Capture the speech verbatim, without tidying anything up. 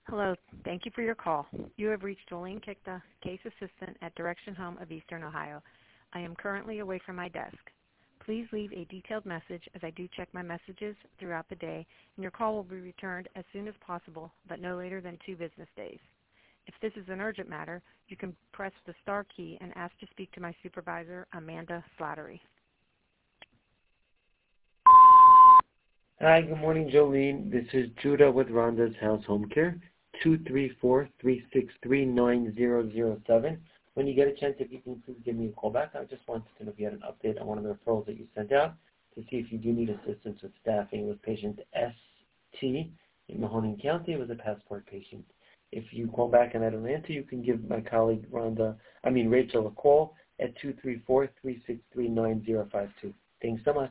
Hello. Thank you for your call. You have reached Jolene Kikta, Case Assistant at Direction Home of Eastern Ohio. I am currently away from my desk. Please leave a detailed message as I do check my messages throughout the day, and your call will be returned as soon as possible, but no later than two business days. If this is an urgent matter, you can press the star key and ask to speak to my supervisor, Amanda Slattery. Hi, good morning, Jolene. This is Judah with Rhonda's House Home Care, two three four, three six three, nine zero zero seven. When you get a chance, if you can please give me a call back. I just wanted to know if you had an update on one of the referrals that you sent out to see if you do need assistance with staffing with patient S T in Mahoning County. It was a passport patient. If you call back and I don't answer, you can give my colleague Rhonda, I mean Rachel, a call at two three four, three six three, nine zero five two. Thanks so much.